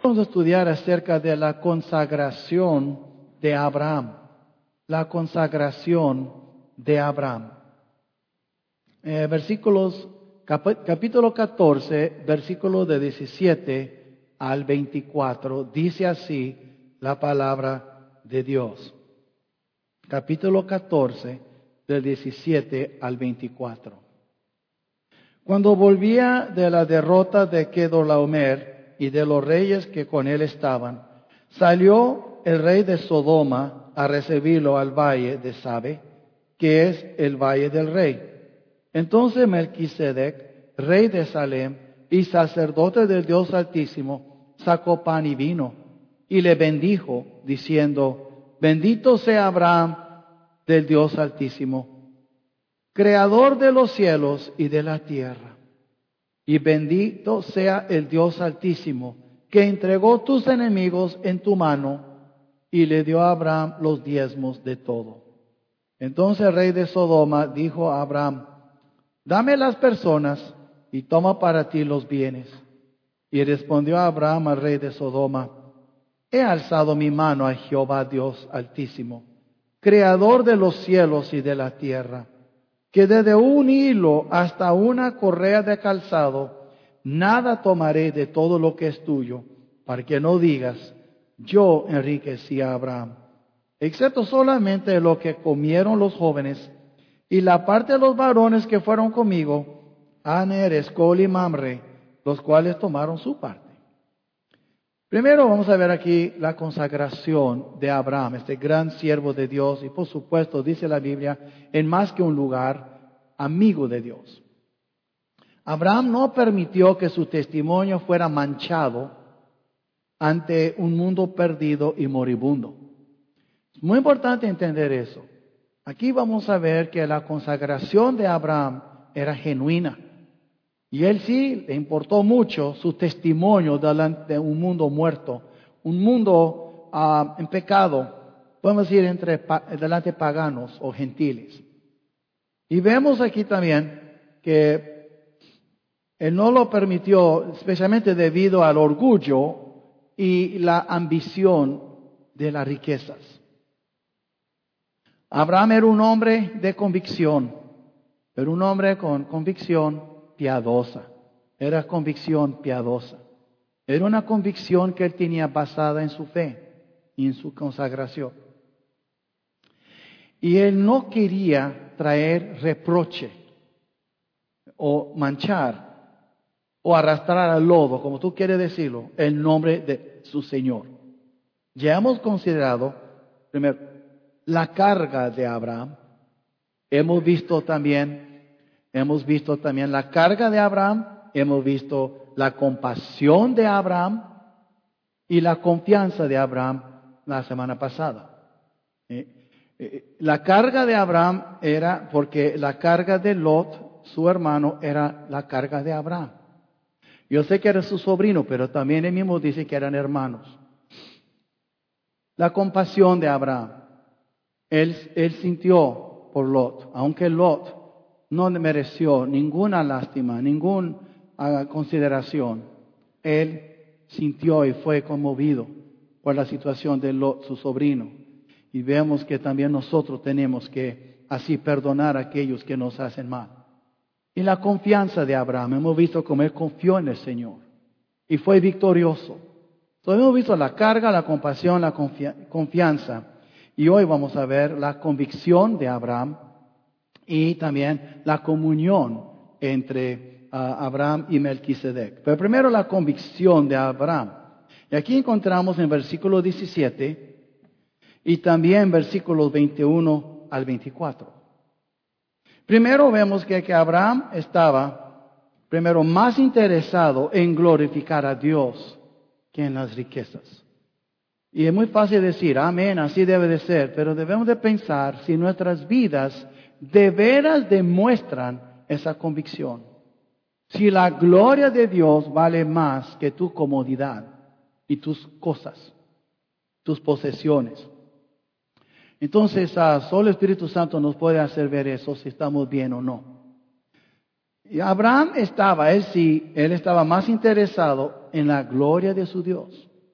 Vamos a estudiar acerca de la consagración de Abraham. La consagración de Abraham. Capítulo 14, versículos de 17 al 24, dice así la palabra de Dios. Capítulo 14, del 17 al 24. Cuando volvía de la derrota de Kedorlaomer y de los reyes que con él estaban, salió el rey de Sodoma a recibirlo al valle de Sabe, que es el valle del rey. Entonces Melquisedec, rey de Salem y sacerdote del Dios Altísimo, sacó pan y vino y le bendijo, diciendo: Bendito sea Abraham del Dios Altísimo, creador de los cielos y de la tierra. Y bendito sea el Dios Altísimo, que entregó tus enemigos en tu mano y le dio a Abraham los diezmos de todo. Entonces el rey de Sodoma dijo a Abraham: Dame las personas y toma para ti los bienes. Y respondió Abraham al rey de Sodoma: He alzado mi mano a Jehová Dios Altísimo, creador de los cielos y de la tierra, que desde un hilo hasta una correa de calzado, nada tomaré de todo lo que es tuyo, para que no digas: yo enriquecí a Abraham, excepto solamente lo que comieron los jóvenes, y la parte de los varones que fueron conmigo, Aner, Escol y Mamre, los cuales tomaron su parte. Primero vamos a ver aquí la consagración de Abraham, este gran siervo de Dios, y por supuesto, dice la Biblia, en más que un lugar, amigo de Dios. Abraham no permitió que su testimonio fuera manchado ante un mundo perdido y moribundo. Es muy importante entender eso. Aquí vamos a ver que la consagración de Abraham era genuina. Y él sí le importó mucho su testimonio delante de un mundo muerto, un mundo en pecado, podemos decir delante de paganos o gentiles. Y vemos aquí también que él no lo permitió, especialmente debido al orgullo y la ambición de las riquezas. Abraham era un hombre de convicción, pero un hombre con convicción piadosa. Era convicción piadosa. Era una convicción que él tenía basada en su fe y en su consagración. Y él no quería traer reproche o manchar o arrastrar al lodo, como tú quieres decirlo, el nombre de su Señor. Ya hemos considerado, primero, la carga de Abraham. Hemos visto también la carga de Abraham, hemos visto la compasión de Abraham y la confianza de Abraham la semana pasada. La carga de Abraham era porque la carga de Lot, su hermano, era la carga de Abraham. Yo sé que era su sobrino, pero también él mismo dice que eran hermanos. La compasión de Abraham. Él sintió por Lot, aunque Lot no mereció ninguna lástima, ninguna consideración. Él sintió y fue conmovido por la situación de Lot, su sobrino. Y vemos que también nosotros tenemos que así perdonar a aquellos que nos hacen mal. Y la confianza de Abraham, hemos visto cómo él confió en el Señor y fue victorioso. Entonces hemos visto la carga, la compasión, la confianza. Y hoy vamos a ver la convicción de Abraham y también la comunión entre Abraham y Melquisedec. Pero primero la convicción de Abraham. Y aquí encontramos en versículo 17 y también versículos 21 al 24. Primero vemos que Abraham estaba primero más interesado en glorificar a Dios que en las riquezas. Y es muy fácil decir, amén, así debe de ser, pero debemos de pensar si nuestras vidas de veras demuestran esa convicción. Si la gloria de Dios vale más que tu comodidad y tus cosas, tus posesiones. Entonces, solo el Espíritu Santo nos puede hacer ver eso, si estamos bien o no. Y Abraham él estaba más interesado en la gloria de su Dios.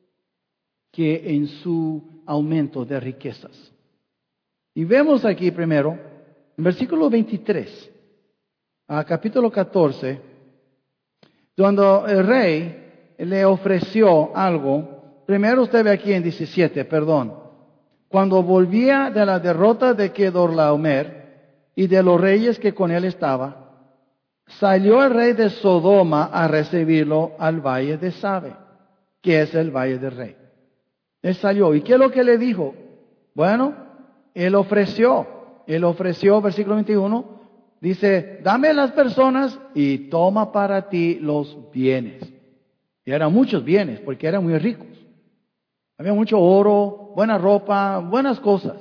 que en su aumento de riquezas. Y vemos aquí primero, en versículo 23, a capítulo 14, cuando el rey le ofreció algo. Primero usted ve aquí en 17, perdón. Cuando volvía de la derrota de Kedorlaomer y de los reyes que con él estaba, salió el rey de Sodoma a recibirlo al valle de Sabe, que es el valle del rey. Él salió. ¿Y qué es lo que le dijo? Bueno, él ofreció, versículo 21, dice, dame las personas y toma para ti los bienes. Y eran muchos bienes, porque eran muy ricos. Había mucho oro, buena ropa, buenas cosas.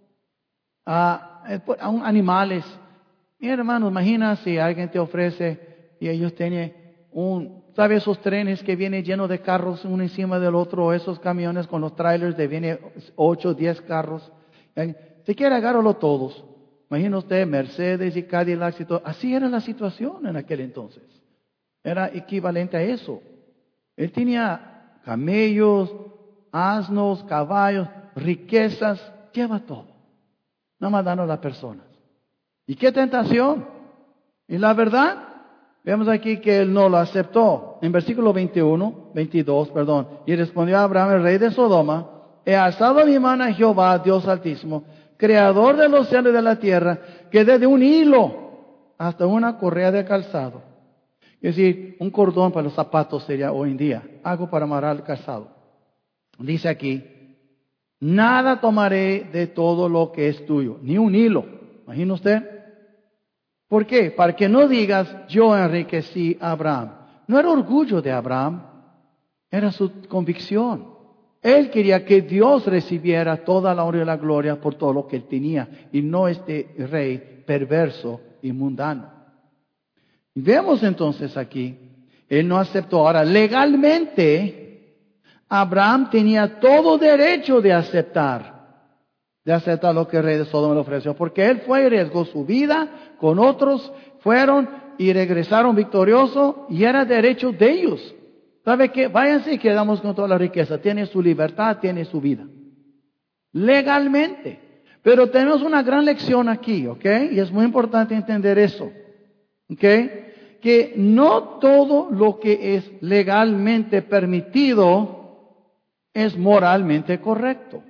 Animales. Mi hermano, imagina si alguien te ofrece y ellos tienen ¿sabe esos trenes que vienen llenos de carros uno encima del otro? Esos camiones con los trailers de viene 8, 10 carros. Si quiere agárralo todos. Imagina usted Mercedes y Cadillac y todo. Así era la situación en aquel entonces. Era equivalente a eso. Él tenía camellos, asnos, caballos, riquezas, lleva todo. Nada más danos a las personas. ¿Y qué tentación? Y la verdad, vemos aquí que él no lo aceptó. En versículo 22, y respondió a Abraham, el rey de Sodoma, he alzado mi mano a Jehová, Dios Altísimo, creador de los cielos y de la tierra, que desde un hilo hasta una correa de calzado. Es decir, un cordón para los zapatos sería hoy en día, algo para amarrar el calzado. Dice aquí, nada tomaré de todo lo que es tuyo, ni un hilo. ¿Imagina usted? ¿Por qué? Para que no digas, yo enriquecí a Abraham. No era orgullo de Abraham, era su convicción. Él quería que Dios recibiera toda la honra y la gloria por todo lo que él tenía, y no este rey perverso y mundano. Y vemos entonces aquí, él no aceptó. Ahora, legalmente, Abraham tenía todo derecho de aceptar lo que el rey de Sodoma le ofreció, porque él fue y arriesgó su vida con otros, fueron y regresaron victoriosos, y era derecho de ellos. ¿Sabe qué? Váyanse y quedamos con toda la riqueza. Tiene su libertad, tiene su vida. Legalmente. Pero tenemos una gran lección aquí, ¿ok? Y es muy importante entender eso, ¿ok? Que no todo lo que es legalmente permitido es moralmente correcto.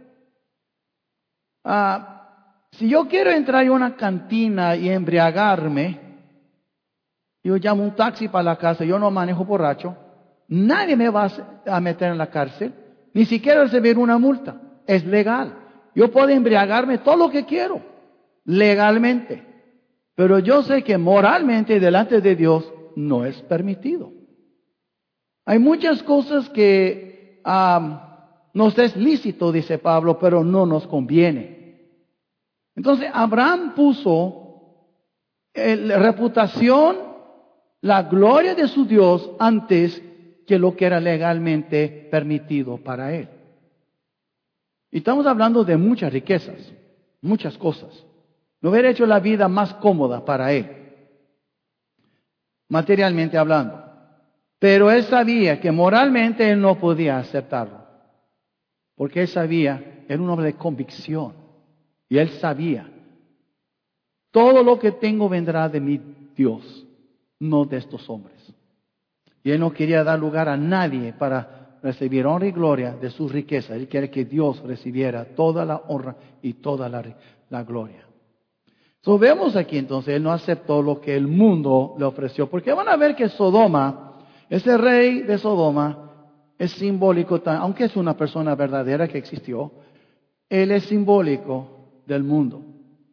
Si yo quiero entrar a una cantina y embriagarme, yo llamo un taxi para la casa, yo no manejo borracho, nadie me va a meter en la cárcel, ni siquiera recibir una multa. Es legal. Yo puedo embriagarme todo lo que quiero, legalmente. Pero yo sé que moralmente delante de Dios no es permitido. Hay muchas cosas que nos es lícito, dice Pablo, pero no nos conviene. Entonces Abraham puso la reputación, la gloria de su Dios antes que lo que era legalmente permitido para él. Y estamos hablando de muchas riquezas, muchas cosas. No hubiera hecho la vida más cómoda para él, materialmente hablando. Pero él sabía que moralmente él no podía aceptarlo. Porque él sabía, era un hombre de convicción. Y él sabía, todo lo que tengo vendrá de mi Dios, no de estos hombres. Y él no quería dar lugar a nadie para recibir honra y gloria de sus riquezas. Él quería que Dios recibiera toda la honra y toda la gloria. So, vemos aquí entonces, él no aceptó lo que el mundo le ofreció. Porque van a ver que Sodoma, ese rey de Sodoma, es simbólico, aunque es una persona verdadera que existió, él es simbólico del mundo.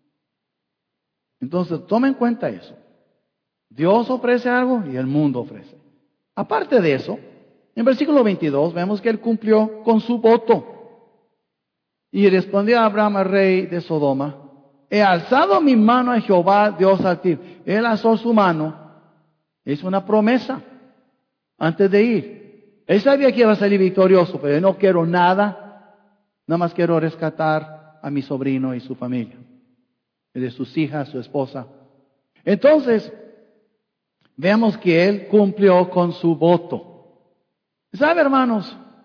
Entonces, toma en cuenta eso. Dios ofrece algo y el mundo ofrece. Aparte de eso, en versículo 22 vemos que él cumplió con su voto. Y respondió a Abraham, el rey de Sodoma, he alzado mi mano a Jehová, Dios Altísimo. Él alzó su mano, hizo una promesa antes de ir. Él sabía que iba a salir victorioso, pero yo no quiero nada más quiero rescatar a mi sobrino y su familia, y de sus hijas, su esposa. Entonces, vemos que él cumplió con su voto. ¿Sabe, hermanos?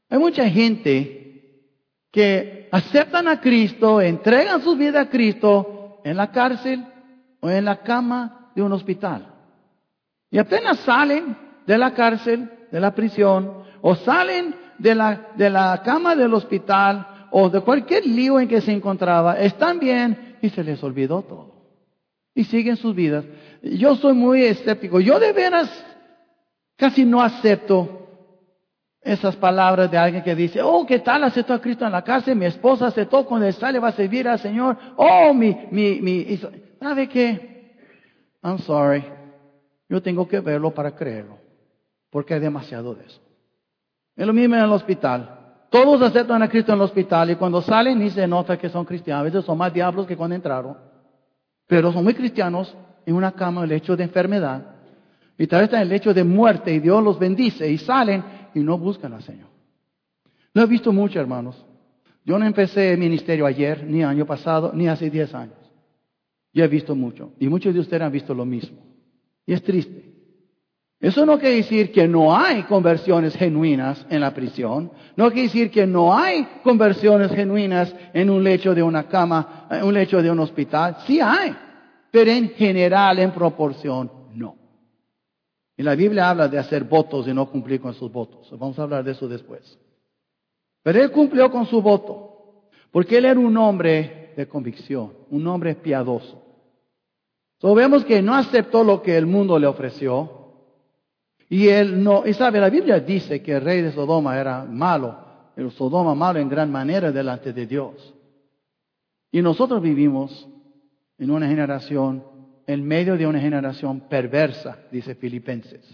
Hay mucha gente que aceptan a Cristo, entregan su vida a Cristo en la cárcel o en la cama de un hospital. Y apenas salen de la cárcel, de la prisión, o salen de la cama del hospital, o de cualquier lío en que se encontraba, están bien y se les olvidó todo. Y siguen sus vidas. Yo soy muy escéptico. Yo de veras casi no acepto esas palabras de alguien que dice, oh, ¿qué tal aceptó a Cristo en la cárcel? Mi esposa aceptó, cuando sale va a servir al Señor. Oh, ¿sabe qué? I'm sorry. Yo tengo que verlo para creerlo. Porque hay demasiado de eso. Es lo mismo en el hospital. Todos aceptan a Cristo en el hospital y cuando salen ni se nota que son cristianos. A veces son más diablos que cuando entraron. Pero son muy cristianos en una cama, en el lecho de enfermedad. Y tal vez están en el lecho de muerte y Dios los bendice y salen y no buscan al Señor. Lo he visto mucho, hermanos. Yo no empecé el ministerio ayer, ni año pasado, ni hace 10 años. Yo he visto mucho. Y muchos de ustedes han visto lo mismo. Y es triste. Eso no quiere decir que no hay conversiones genuinas en la prisión. No quiere decir que no hay conversiones genuinas en un lecho de una cama, en un lecho de un hospital. Sí hay. Pero en general, en proporción, no. Y la Biblia habla de hacer votos y no cumplir con sus votos. Vamos a hablar de eso después. Pero él cumplió con su voto. Porque él era un hombre de convicción. Un hombre piadoso. So, vemos que no aceptó lo que el mundo le ofreció. Y él no, y sabe, la Biblia dice que el rey de Sodoma era malo. El Sodoma malo en gran manera delante de Dios. Y nosotros vivimos en una generación, en medio de una generación perversa, dice Filipenses.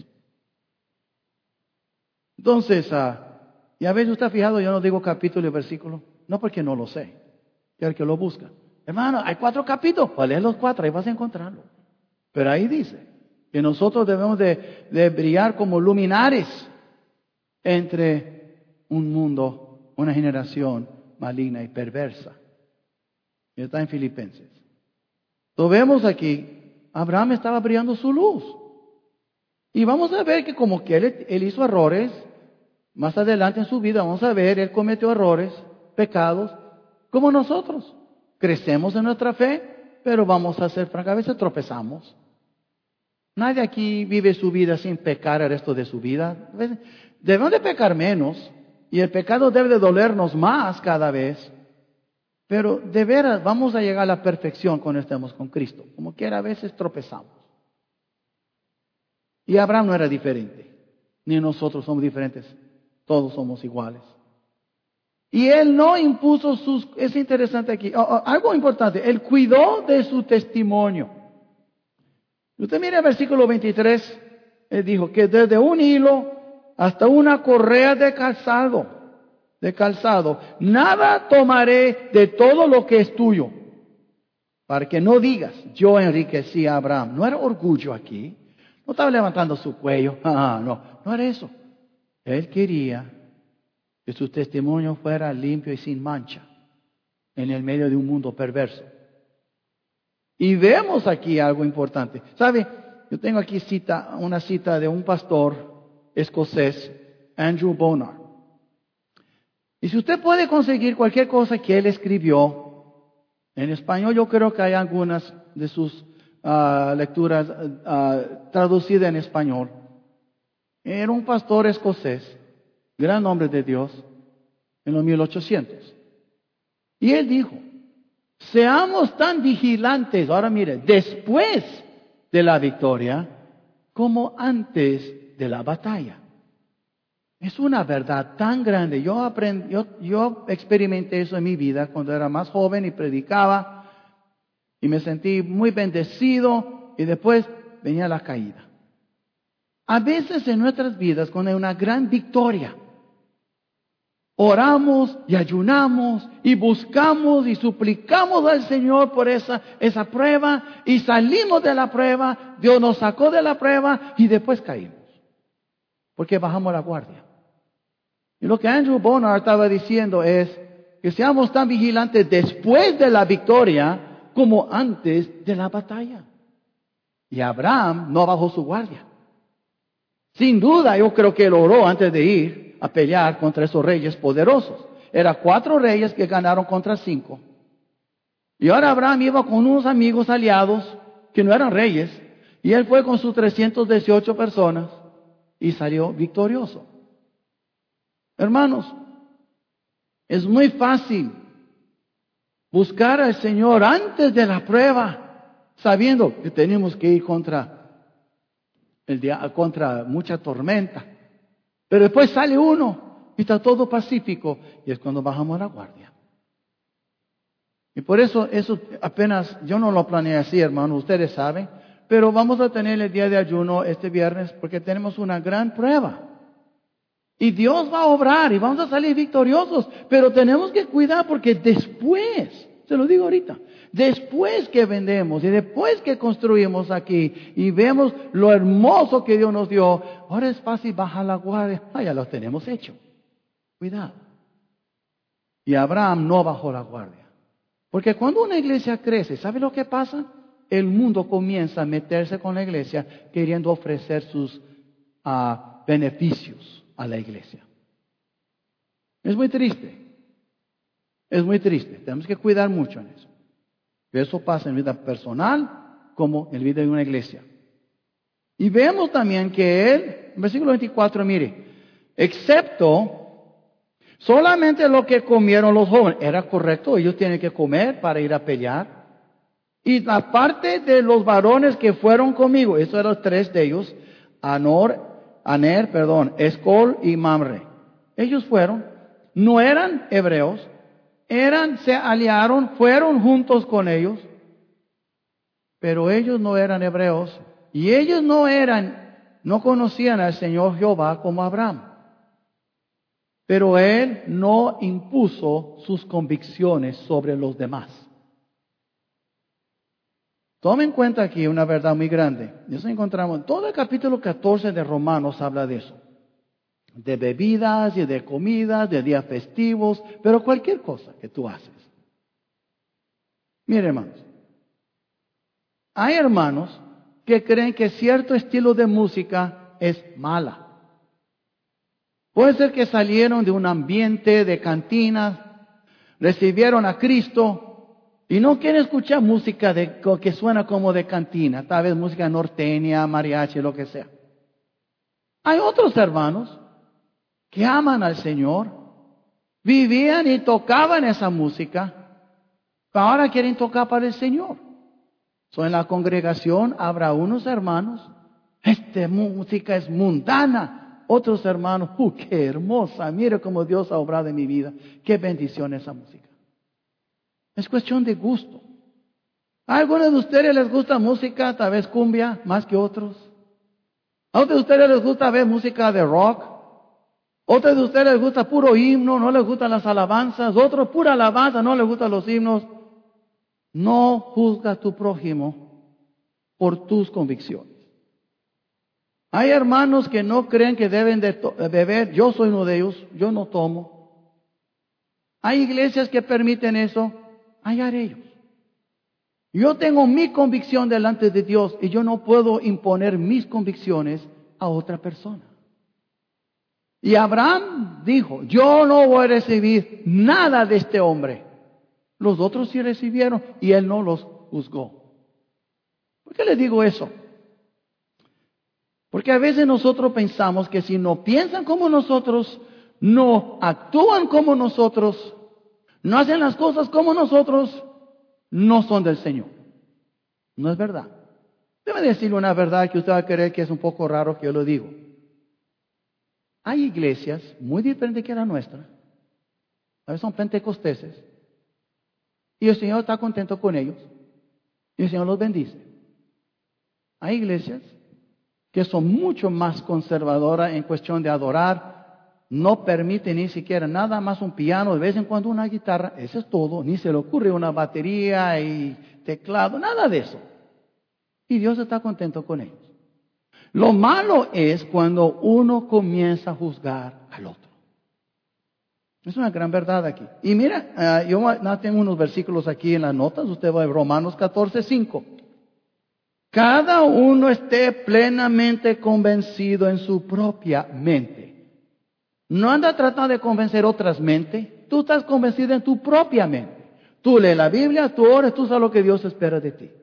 Entonces, y a veces usted ha fijado, yo no digo capítulo y versículo, no porque no lo sé, que el que lo busca. Hermano, hay 4 capítulos, pues lee los 4, ahí vas a encontrarlo. Pero ahí dice que nosotros debemos de brillar como luminares entre un mundo, una generación maligna y perversa. Y está en Filipenses. Lo vemos aquí, Abraham estaba brillando su luz. Y vamos a ver que como que él hizo errores, más adelante en su vida vamos a ver, él cometió errores, pecados, como nosotros. Crecemos en nuestra fe, pero vamos a hacer, a veces tropezamos. Nadie aquí vive su vida sin pecar el resto de su vida. Debemos de pecar menos, y el pecado debe de dolernos más cada vez. Pero de veras vamos a llegar a la perfección cuando estemos con Cristo. Como quiera, a veces tropezamos. Y Abraham no era diferente. Ni nosotros somos diferentes. Todos somos iguales. Y él no impuso sus... Es interesante aquí. Algo importante. Él cuidó de su testimonio. Usted mira el versículo 23. Él dijo que desde un hilo hasta una correa de calzado, nada tomaré de todo lo que es tuyo, para que no digas, yo enriquecí a Abraham. No era orgullo aquí, no estaba levantando su cuello, no era eso. Él quería que su testimonio fuera limpio y sin mancha, en el medio de un mundo perverso. Y vemos aquí algo importante. ¿Sabe? Yo tengo aquí una cita de un pastor escocés, Andrew Bonar. Y si usted puede conseguir cualquier cosa que él escribió en español, yo creo que hay algunas de sus lecturas traducidas en español. Era un pastor escocés, gran hombre de Dios, en los 1800. Y él dijo, seamos tan vigilantes, ahora mire, después de la victoria, como antes de la batalla. Es una verdad tan grande. Yo experimenté eso en mi vida cuando era más joven y predicaba y me sentí muy bendecido y después venía la caída. A veces en nuestras vidas cuando hay una gran victoria, oramos y ayunamos y buscamos y suplicamos al Señor por esa prueba y salimos de la prueba, Dios nos sacó de la prueba y después caímos. Porque bajamos la guardia. Y lo que Andrew Bonar estaba diciendo es que seamos tan vigilantes después de la victoria como antes de la batalla. Y Abraham no bajó su guardia. Sin duda, yo creo que él oró antes de ir a pelear contra esos reyes poderosos. Eran 4 reyes que ganaron contra 5. Y ahora Abraham iba con unos amigos aliados que no eran reyes. Y él fue con sus 318 personas y salió victorioso. Hermanos, es muy fácil buscar al Señor antes de la prueba, sabiendo que tenemos que ir contra mucha tormenta. Pero después sale uno y está todo pacífico, y es cuando bajamos la guardia. Y por eso apenas, yo no lo planeé así, hermano, ustedes saben, pero vamos a tener el día de ayuno este viernes porque tenemos una gran prueba. Y Dios va a obrar y vamos a salir victoriosos, pero tenemos que cuidar porque después, se lo digo ahorita, después que vendemos y después que construimos aquí y vemos lo hermoso que Dios nos dio, ahora es fácil bajar la guardia. Ya lo tenemos hecho. Cuidado. Y Abraham no bajó la guardia. Porque cuando una iglesia crece, ¿sabe lo que pasa? El mundo comienza a meterse con la iglesia queriendo ofrecer sus beneficios a la iglesia. Es muy triste. Es muy triste. Tenemos que cuidar mucho en eso. Eso pasa en vida personal como en vida de una iglesia. Y vemos también que él, en versículo 24, mire, excepto solamente lo que comieron los jóvenes. Era correcto, ellos tienen que comer para ir a pelear. Y la parte de los varones que fueron conmigo, esos eran 3 de ellos, Escol y Mamre. Ellos fueron, no eran hebreos, se aliaron, fueron juntos con ellos, pero ellos no eran hebreos y ellos no conocían al Señor Jehová como Abraham. Pero él no impuso sus convicciones sobre los demás. Tome en cuenta aquí una verdad muy grande. Eso encontramos, todo el capítulo 14 de Romanos habla de eso. De bebidas y de comidas, de días festivos, pero cualquier cosa que tú haces. Mire, hermanos, hay hermanos que creen que cierto estilo de música es mala. Puede ser que salieron de un ambiente de cantinas, recibieron a Cristo y no quieren escuchar música que suena como de cantina, tal vez música norteña, mariachi, lo que sea. Hay otros hermanos que aman al Señor, vivían y tocaban esa música, pero ahora quieren tocar para el Señor. En la congregación habrá unos hermanos, esta música es mundana. Otros hermanos, qué hermosa, mire cómo Dios ha obrado en mi vida. Qué bendición esa música. Es cuestión de gusto. ¿A algunos de ustedes les gusta música, tal vez cumbia, más que otros? ¿A otros de ustedes les gusta ver música de rock? Otros de ustedes les gusta puro himno, no les gustan las alabanzas. Otros pura alabanza, no les gustan los himnos. No juzga a tu prójimo por tus convicciones. Hay hermanos que no creen que deben de beber. Yo soy uno de ellos, yo no tomo. Hay iglesias que permiten eso. Allá ellos. Yo tengo mi convicción delante de Dios y yo no puedo imponer mis convicciones a otra persona. Y Abraham dijo, yo no voy a recibir nada de este hombre. Los otros sí recibieron y él no los juzgó. ¿Por qué le digo eso? Porque a veces nosotros pensamos que si no piensan como nosotros, no actúan como nosotros, no hacen las cosas como nosotros, no son del Señor. No es verdad. Debe decirle una verdad que usted va a creer que es un poco raro que yo lo digo. Hay iglesias muy diferentes que la nuestra. A veces son pentecosteses. Y el Señor está contento con ellos. Y el Señor los bendice. Hay iglesias que son mucho más conservadoras en cuestión de adorar. No permite ni siquiera nada más un piano, de vez en cuando una guitarra. Eso es todo. Ni se le ocurre una batería y teclado. Nada de eso. Y Dios está contento con ellos. Lo malo es cuando uno comienza a juzgar al otro. Es una gran verdad aquí. Y mira, yo tengo unos versículos aquí en las notas. Usted va a Romanos 14:5. Cada uno esté plenamente convencido en su propia mente. No anda tratando de convencer otras mentes. Tú estás convencido en tu propia mente. Tú lees la Biblia, tú oras, tú sabes lo que Dios espera de ti.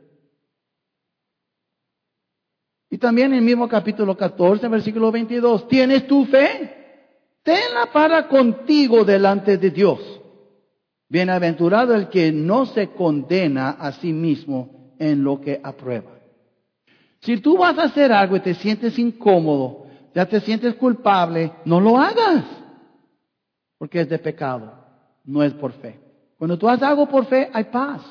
Y también en el mismo capítulo 14, versículo 22, ¿tienes tu fe? Tenla para contigo delante de Dios. Bienaventurado el que no se condena a sí mismo en lo que aprueba. Si tú vas a hacer algo y te sientes incómodo, ya te sientes culpable, no lo hagas. Porque es de pecado, no es por fe. Cuando tú haces algo por fe, hay paz.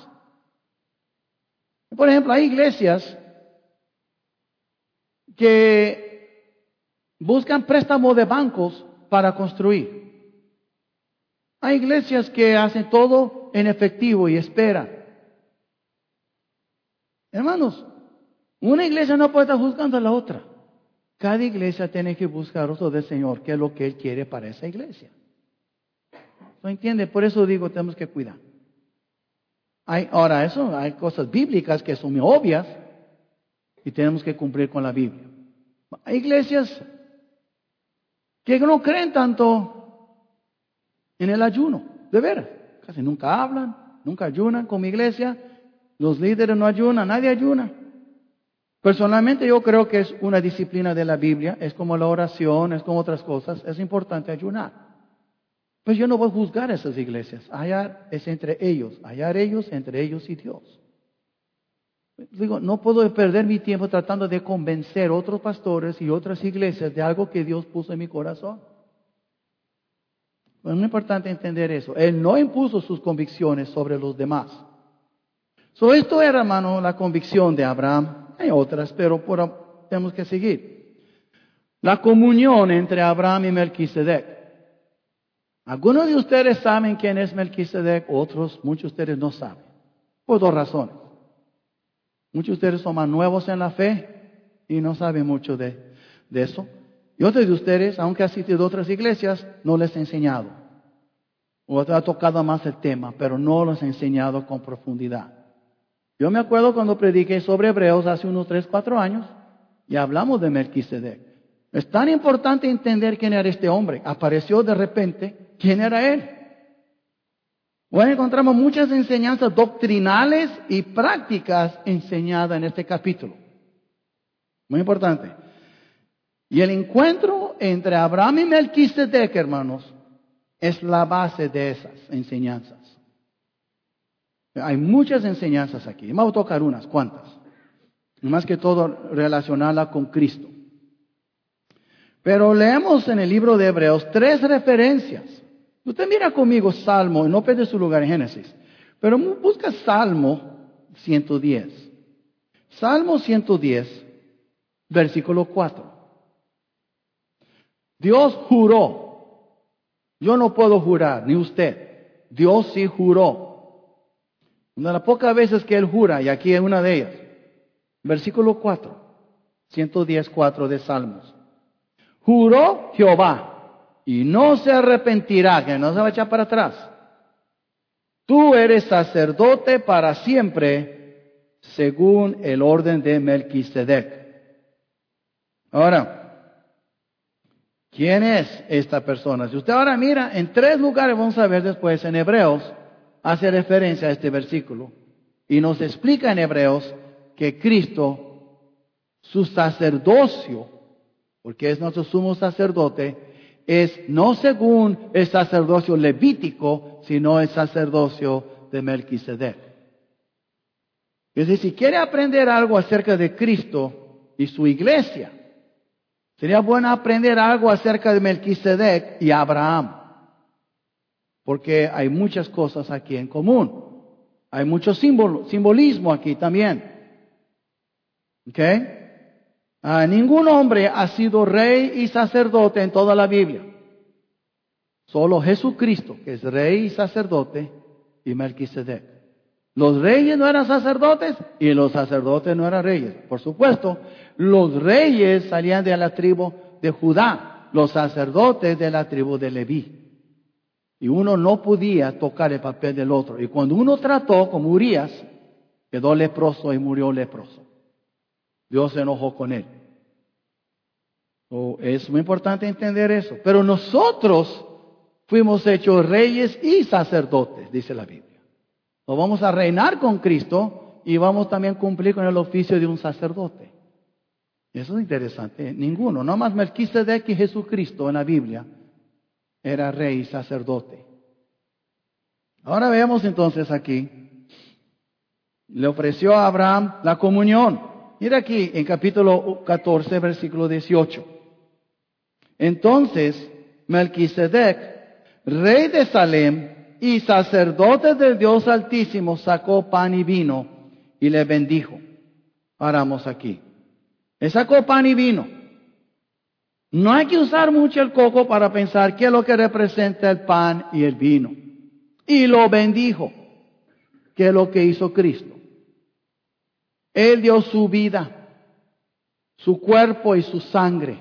Por ejemplo, hay iglesias que buscan préstamos de bancos para construir. Hay iglesias que hacen todo en efectivo y esperan. Hermanos, una iglesia no puede estar juzgando a la otra. Cada iglesia tiene que buscar otro del Señor, que es lo que Él quiere para esa iglesia. ¿No entiende? Por eso digo, tenemos que cuidar. Hay cosas bíblicas que son muy obvias y tenemos que cumplir con la Biblia. Hay iglesias que no creen tanto en el ayuno, de veras. Casi nunca hablan, nunca ayunan con mi iglesia. Los líderes no ayunan, nadie ayuna. Personalmente yo creo que es una disciplina de la Biblia, es como la oración, es como otras cosas, es importante ayunar. Pues yo no voy a juzgar a esas iglesias, allá es entre ellos entre ellos y Dios. Digo, no puedo perder mi tiempo tratando de convencer a otros pastores y otras iglesias de algo que Dios puso en mi corazón. Es muy importante entender eso. Él no impuso sus convicciones sobre los demás. Esto era, hermano, la convicción de Abraham. Hay otras, pero tenemos que seguir. La comunión entre Abraham y Melquisedec. Algunos de ustedes saben quién es Melquisedec, muchos de ustedes no saben. Por dos razones. Muchos de ustedes son más nuevos en la fe y no saben mucho de eso. Y otros de ustedes, aunque han asistido a otras iglesias, no les he enseñado. O ha tocado más el tema, pero no los he enseñado con profundidad. Yo me acuerdo cuando prediqué sobre Hebreos hace unos 3, 4 años y hablamos de Melquisedec. Es tan importante entender quién era este hombre. Apareció de repente. ¿Quién era él? Bueno, encontramos muchas enseñanzas doctrinales y prácticas enseñadas en este capítulo. Muy importante. Y el encuentro entre Abraham y Melquisedec, hermanos, es la base de esas enseñanzas. Hay muchas enseñanzas aquí. Vamos a tocar unas cuantas. Más que todo relacionarla con Cristo. Pero leemos en el libro de Hebreos 3 referencias. Usted mira conmigo Salmo, no pierde su lugar en Génesis, pero busca Salmo 110. Salmo 110, versículo 4. Dios juró. Yo no puedo jurar, ni usted. Dios sí juró. Una de las pocas veces que Él jura, y aquí es una de ellas. Versículo 4, 110:4 de Salmos. Juró Jehová, y no se arrepentirá, que no se va a echar para atrás. Tú eres sacerdote para siempre, según el orden de Melquisedec. Ahora, ¿quién es esta persona? Si usted ahora mira, en 3 lugares vamos a ver después en Hebreos, hace referencia a este versículo, y nos explica en Hebreos que Cristo, su sacerdocio, porque es nuestro sumo sacerdote, es no según el sacerdocio levítico, sino el sacerdocio de Melquisedec. Es decir, si quiere aprender algo acerca de Cristo y su iglesia, sería bueno aprender algo acerca de Melquisedec y Abraham. Porque hay muchas cosas aquí en común. Hay mucho simbolismo aquí también. ¿Ok? Ningún hombre ha sido rey y sacerdote en toda la Biblia. Solo Jesucristo, que es rey y sacerdote, y Melquisedec. Los reyes no eran sacerdotes y los sacerdotes no eran reyes. Por supuesto, los reyes salían de la tribu de Judá, los sacerdotes de la tribu de Leví. Y uno no podía tocar el papel del otro. Y cuando uno trató, como Urías, quedó leproso y murió leproso. Dios se enojó con él. Es muy importante entender eso. Pero nosotros fuimos hechos reyes y sacerdotes, dice la Biblia. Vamos a reinar con Cristo y vamos también a cumplir con el oficio de un sacerdote. Eso es interesante. Ninguno, no más Melquisedec y Jesucristo en la Biblia era rey y sacerdote. Ahora veamos entonces aquí. Le ofreció a Abraham la comunión. Mira aquí en capítulo 14, versículo 18. Entonces Melquisedec, rey de Salem y sacerdote del Dios Altísimo, sacó pan y vino y le bendijo. Paramos aquí. Le sacó pan y vino. No hay que usar mucho el coco para pensar qué es lo que representa el pan y el vino. Y lo bendijo. ¿Qué es lo que hizo Cristo? Él dio su vida, su cuerpo y su sangre.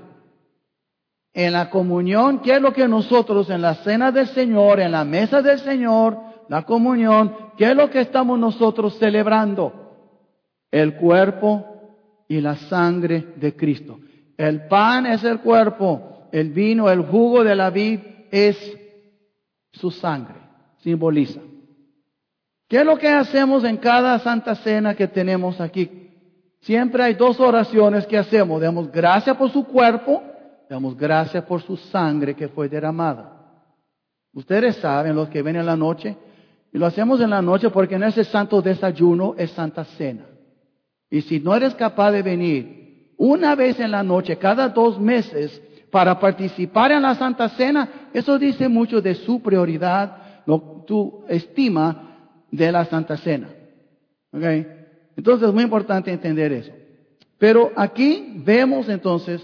En la comunión, ¿qué es lo que nosotros en la cena del Señor, en la mesa del Señor, la comunión, qué es lo que estamos nosotros celebrando? El cuerpo y la sangre de Cristo. El pan es el cuerpo, el vino, el jugo de la vid es su sangre, simboliza. ¿Qué es lo que hacemos en cada Santa Cena que tenemos aquí? Siempre hay dos oraciones que hacemos. Damos gracias por su cuerpo, damos gracias por su sangre que fue derramada. Ustedes saben, los que ven en la noche, y lo hacemos en la noche porque en ese santo desayuno es Santa Cena. Y si no eres capaz de venir una vez en la noche, cada 2 meses, para participar en la Santa Cena, eso dice mucho de su prioridad, tu estima de la Santa Cena. ¿Okay? Entonces es muy importante entender eso. Pero aquí vemos entonces,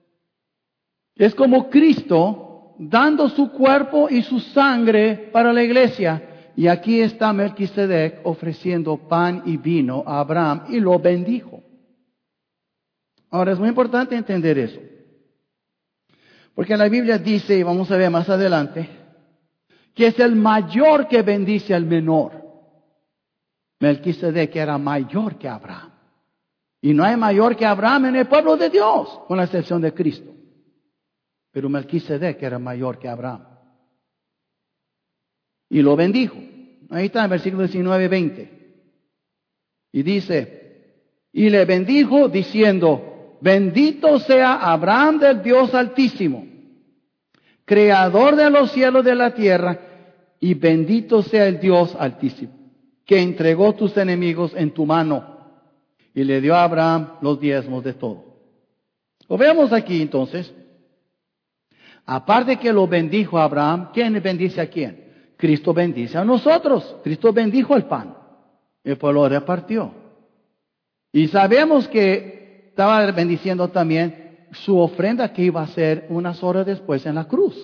es como Cristo dando su cuerpo y su sangre para la iglesia. Y aquí está Melquisedec ofreciendo pan y vino a Abraham y lo bendijo. Ahora es muy importante entender eso. Porque la Biblia dice, y vamos a ver más adelante, que es el mayor que bendice al menor. Melquisedec era mayor que Abraham. Y no hay mayor que Abraham en el pueblo de Dios, con la excepción de Cristo. Pero Melquisedec era mayor que Abraham. Y lo bendijo. Ahí está en versículo 19 y 20. Y dice, y le bendijo diciendo, bendito sea Abraham del Dios Altísimo, creador de los cielos y de la tierra, y bendito sea el Dios Altísimo, que entregó tus enemigos en tu mano, y le dio a Abraham los diezmos de todo. Lo vemos aquí entonces. Aparte que lo bendijo a Abraham, ¿quién bendice a quién? Cristo bendice a nosotros. Cristo bendijo el pan. El pueblo lo repartió. Y sabemos que estaba bendiciendo también su ofrenda que iba a ser unas horas después en la cruz.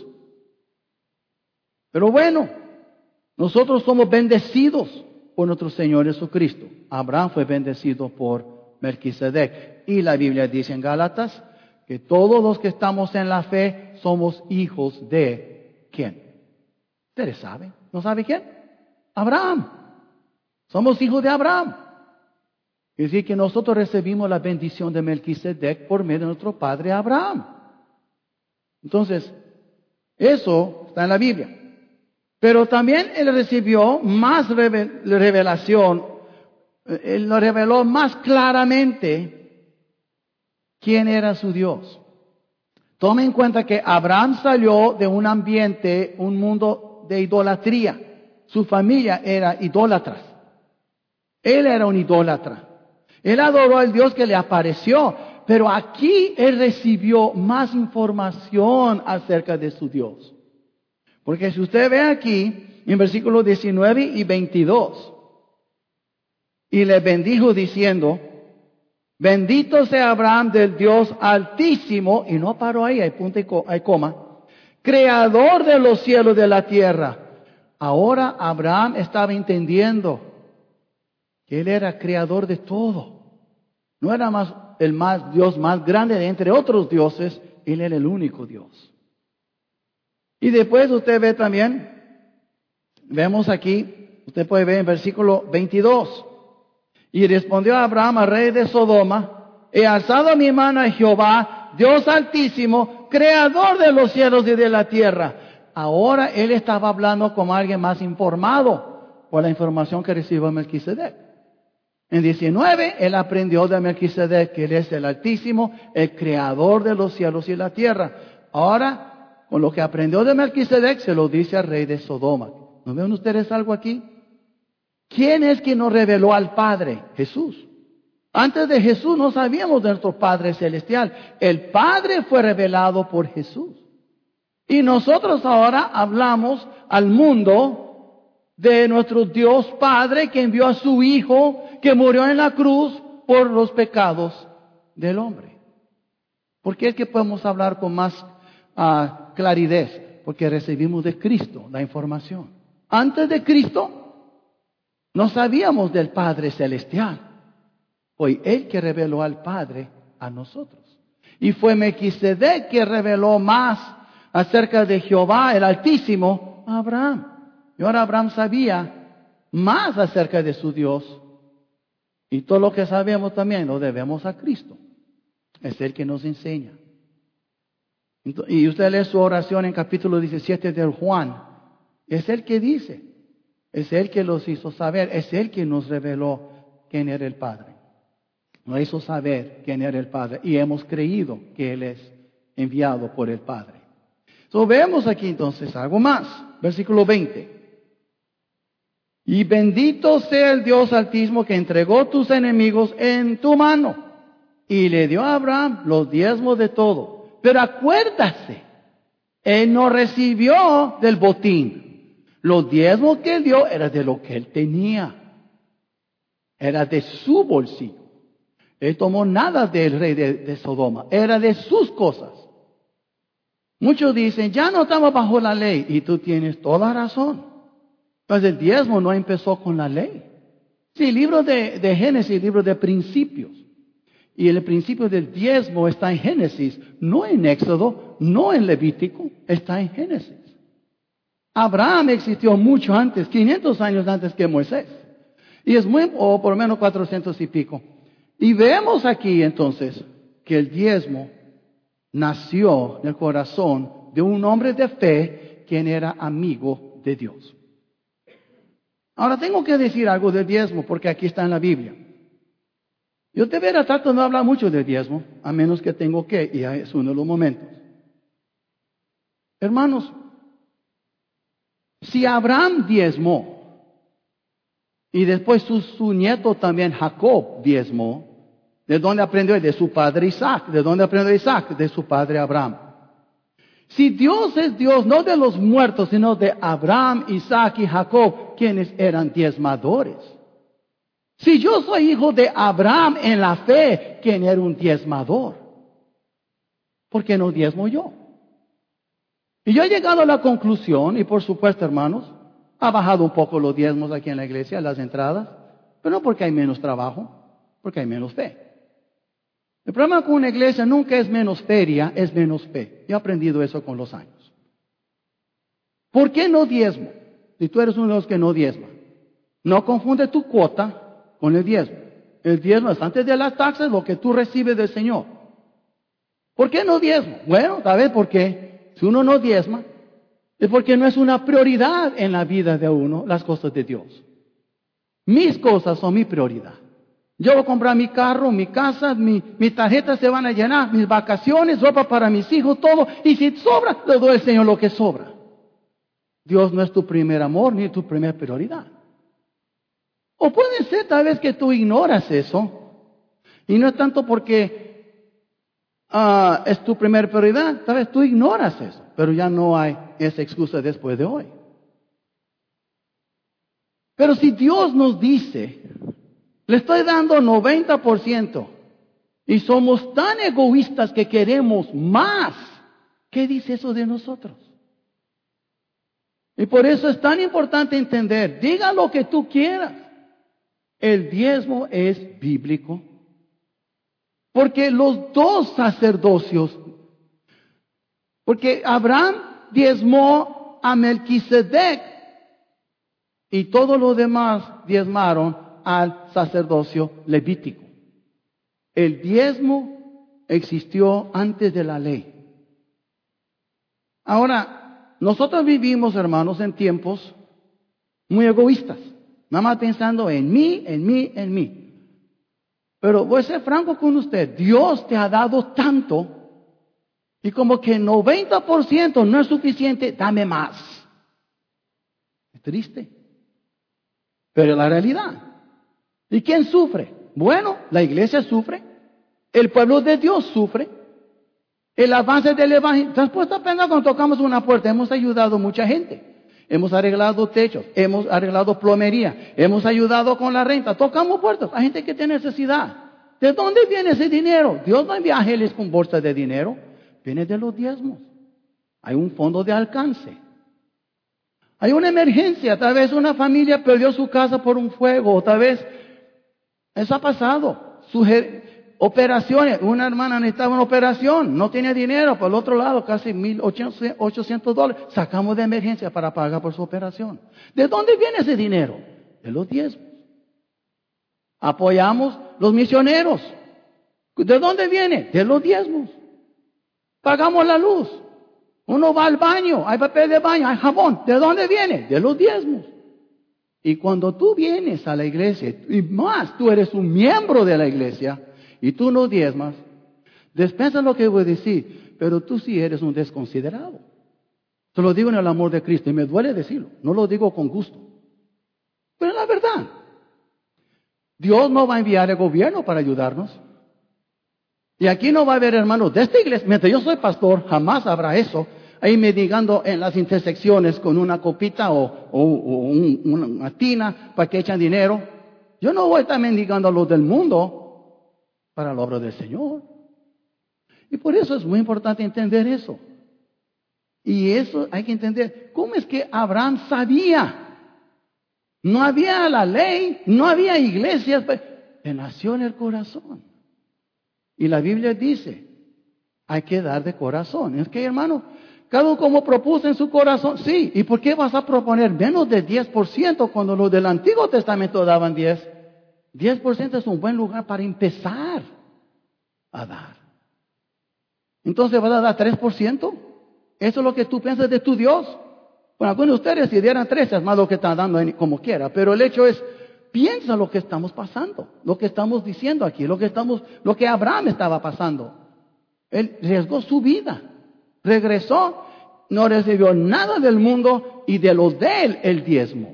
Pero bueno, nosotros somos bendecidos por nuestro Señor Jesucristo. Abraham fue bendecido por Melquisedec. Y la Biblia dice en Gálatas que todos los que estamos en la fe somos hijos de ¿quién? Ustedes saben. ¿No sabe quién? Abraham. Somos hijos de Abraham. Es decir, que nosotros recibimos la bendición de Melquisedec por medio de nuestro padre Abraham. Entonces, eso está en la Biblia. Pero también él recibió más revelación. Él lo reveló más claramente quién era su Dios. Tome en cuenta que Abraham salió de un ambiente, un mundo de idolatría. Su familia era idólatras. Él era un idólatra. Él adoró al Dios que le apareció. Pero aquí él recibió más información acerca de su Dios. Porque si usted ve aquí, en versículos 19 y 22, y le bendijo diciendo, bendito sea Abraham del Dios Altísimo, y no paró ahí, hay punto y hay coma, creador de los cielos y de la tierra. Ahora Abraham estaba entendiendo que él era creador de todo. No era el Dios más grande de entre otros dioses, él era el único Dios. Y después usted ve también, vemos aquí, usted puede ver en versículo 22. Y respondió Abraham al rey de Sodoma, he alzado mi mano a Jehová, Dios Altísimo, creador de los cielos y de la tierra. Ahora él estaba hablando como alguien más informado por la información que recibió Melquisedec. En 19, él aprendió de Melquisedec que él es el Altísimo, el creador de los cielos y la tierra. Ahora, con lo que aprendió de Melquisedec, se lo dice al rey de Sodoma. ¿No ven ustedes algo aquí? ¿Quién es quien nos reveló al Padre? Jesús. Antes de Jesús no sabíamos de nuestro Padre Celestial. El Padre fue revelado por Jesús. Y nosotros ahora hablamos al mundo de nuestro Dios Padre que envió a su Hijo que murió en la cruz por los pecados del hombre. ¿Por qué es que podemos hablar con más claridad? Porque recibimos de Cristo la información. Antes de Cristo no sabíamos del Padre Celestial. Fue Él que reveló al Padre a nosotros. Y fue Melquisedec que reveló más acerca de Jehová, el Altísimo, a Abraham. Y ahora Abraham sabía más acerca de su Dios. Y todo lo que sabemos también lo debemos a Cristo. Es Él que nos enseña. Y usted lee su oración en capítulo 17 de Juan. Es Él que dice. Es Él que los hizo saber. Es Él que nos reveló quién era el Padre. Nos hizo saber quién era el Padre. Y hemos creído que Él es enviado por el Padre. Vemos aquí entonces algo más. Versículo 20. Y bendito sea el Dios Altísimo que entregó tus enemigos en tu mano. Y le dio a Abraham los diezmos de todo. Pero acuérdase, él no recibió del botín. Los diezmos que él dio era de lo que él tenía. Era de su bolsillo. Él tomó nada del rey de Sodoma. Era de sus cosas. Muchos dicen, ya no estamos bajo la ley. Y tú tienes toda razón. Pues el diezmo no empezó con la ley. Sí, el libro de Génesis, libro de principios. Y el principio del diezmo está en Génesis, no en Éxodo, no en Levítico, está en Génesis. Abraham existió mucho antes, 500 años antes que Moisés. Y es o por lo menos 400 y pico. Y vemos aquí entonces que el diezmo nació en el corazón de un hombre de fe quien era amigo de Dios. Ahora tengo que decir algo del diezmo porque aquí está en la Biblia. Yo debería tratar de no hablar mucho del diezmo, a menos que tengo que, y es uno de los momentos. Hermanos, si Abraham diezmó, y después su nieto también Jacob diezmó, ¿de dónde aprendió? De su padre Isaac. ¿De dónde aprendió Isaac? De su padre Abraham. Si Dios es Dios, no de los muertos, sino de Abraham, Isaac y Jacob, quienes eran diezmadores. Si yo soy hijo de Abraham en la fe, ¿quién era un diezmador? ¿Por qué no diezmo yo? Y yo he llegado a la conclusión, y por supuesto, hermanos, ha bajado un poco los diezmos aquí en la iglesia, las entradas, pero no porque hay menos trabajo, porque hay menos fe. El problema con una iglesia nunca es menos feria, es menos fe. Yo he aprendido eso con los años. ¿Por qué no diezmo? Si tú eres uno de los que no diezma, no confunde tu cuota con el diezmo. El diezmo es antes de las taxas lo que tú recibes del Señor. ¿Por qué no diezmo? Bueno, ¿sabes por qué? Si uno no diezma, es porque no es una prioridad en la vida de uno las cosas de Dios. Mis cosas son mi prioridad. Yo voy a comprar mi carro, mi casa, mis tarjetas se van a llenar, mis vacaciones, ropa para mis hijos, todo. Y si sobra, le doy al Señor lo que sobra. Dios no es tu primer amor ni tu primera prioridad. O puede ser tal vez que tú ignoras eso. Y no es tanto porque es tu primera prioridad. Tal vez tú ignoras eso. Pero ya no hay esa excusa después de hoy. Pero si Dios nos dice, le estoy dando 90%. Y somos tan egoístas que queremos más. ¿Qué dice eso de nosotros? Y por eso es tan importante entender, diga lo que tú quieras. El diezmo es bíblico. Porque los dos sacerdocios, porque Abraham diezmó a Melquisedec y todos los demás diezmaron al sacerdocio levítico. El diezmo existió antes de la ley. Ahora, nosotros vivimos, hermanos, en tiempos muy egoístas, nada más pensando en mí, en mí, en mí. Pero voy a ser franco con usted, Dios te ha dado tanto y como que 90% no es suficiente, dame más. Es triste, pero es la realidad. ¿Y quién sufre? Bueno, la iglesia sufre, el pueblo de Dios sufre, el avance del evangelio. ¿Estás puesto a pensar cuando tocamos una puerta? Hemos ayudado a mucha gente. Hemos arreglado techos, hemos arreglado plomería, hemos ayudado con la renta, tocamos puertas. Hay gente que tiene necesidad. ¿De dónde viene ese dinero? Dios no envía ángeles con bolsas de dinero, viene de los diezmos. Hay un fondo de alcance. Hay una emergencia, tal vez una familia perdió su casa por un fuego, o tal vez eso ha pasado. Operaciones, una hermana necesitaba una operación, no tenía dinero, por el otro lado casi $1,800, sacamos de emergencia para pagar por su operación. ¿De dónde viene ese dinero? De los diezmos. Apoyamos los misioneros. ¿De dónde viene? De los diezmos. Pagamos la luz. Uno va al baño, hay papel de baño, hay jabón. ¿De dónde viene? De los diezmos. Y cuando tú vienes a la iglesia, y más tú eres un miembro de la iglesia, y tú no diezmas, despensa lo que voy a decir, pero tú sí eres un desconsiderado. Te lo digo en el amor de Cristo, y me duele decirlo, no lo digo con gusto. Pero es la verdad. Dios no va a enviar el gobierno para ayudarnos. Y aquí no va a haber hermanos de esta iglesia, mientras yo soy pastor, jamás habrá eso, ahí mendigando en las intersecciones con una copita o una tina para que echen dinero. Yo no voy a estar mendigando a los del mundo para la obra del Señor. Y por eso es muy importante entender eso. Y eso hay que entender. ¿Cómo es que Abraham sabía? No había la ley, no había iglesias, le nació en el corazón. Y la Biblia dice, hay que dar de corazón. Es que, hermano, cada uno como propuso en su corazón, sí. ¿Y por qué vas a proponer menos de 10% cuando los del Antiguo Testamento daban 10%? 10% es un buen lugar para empezar a dar. Entonces, ¿vas a dar 3%? ¿Eso es lo que tú piensas de tu Dios? Bueno, algunos de ustedes si dieran 3 es más lo que están dando como quiera. Pero el hecho es, piensa lo que estamos pasando, lo que estamos diciendo aquí, lo que Abraham estaba pasando. Él arriesgó su vida, regresó, no recibió nada del mundo y de los de él el diezmo.